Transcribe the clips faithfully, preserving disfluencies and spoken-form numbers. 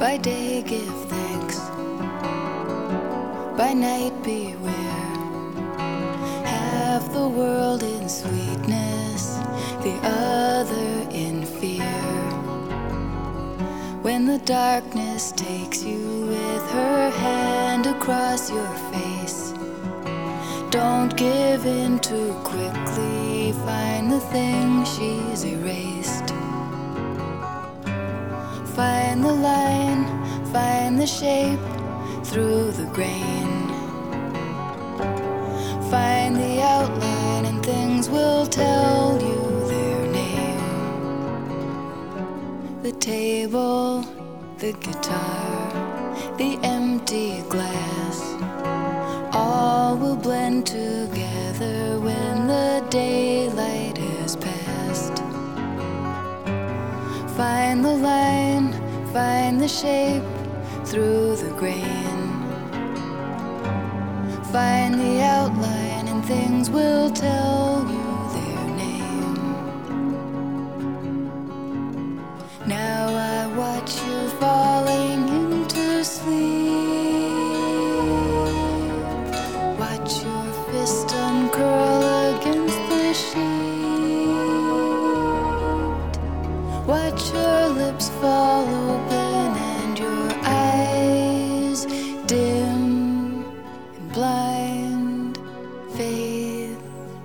By day give thanks, by night beware. Half the world in sweetness, the other in fear. When the darkness takes you with her hand across your face, don't give in too quickly, find the thing she's erased. Find the line, find the shape through the grain. Find the outline and things will tell you their name. The table, the guitar, the empty glass, all will blend together when the daylight is past. Find the line, find the shape through the grain. Find the outline and things will tell you their name. Now I watch you falling into sleep. Watch your fist uncurl against the sheet. Watch your lips fall open and your eyes dim in blind faith.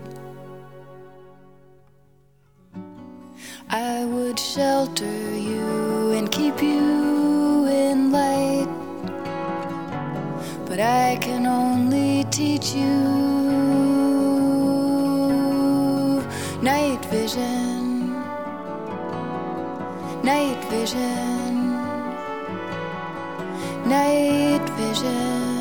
I would shelter you and keep you in light, but I can only teach you night vision, night vision, night vision.